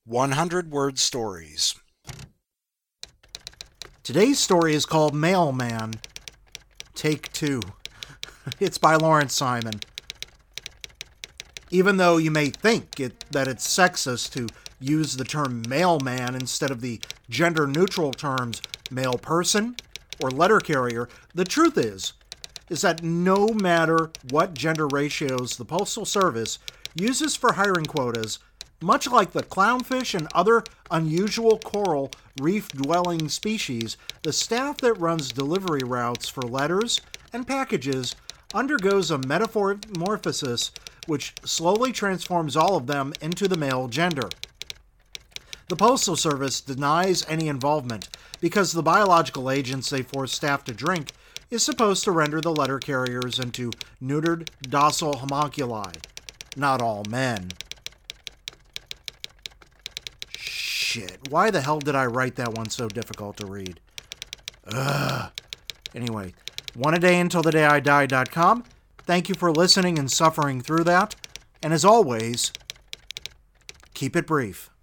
100-word stories. Today's story is called Mailman. Take 2. It's by Lawrence Simon. Even though you may think that it's sexist to use the term mailman instead of the gender-neutral terms mail person or letter carrier, the truth is that no matter what gender ratios the Postal Service uses for hiring quotas, much like the clownfish and other unusual coral reef-dwelling species, the staff that runs delivery routes for letters and packages undergoes a metamorphosis which slowly transforms all of them into the male gender. The Postal Service denies any involvement because the biological agents they force staff to drink is supposed to render the letter carriers into neutered, docile homunculi. Not all men. Shit, why the hell did I write that one so difficult to read? Anyway, oneadayuntilthedayidie.com. Thank you for listening and suffering through that. And as always, keep it brief.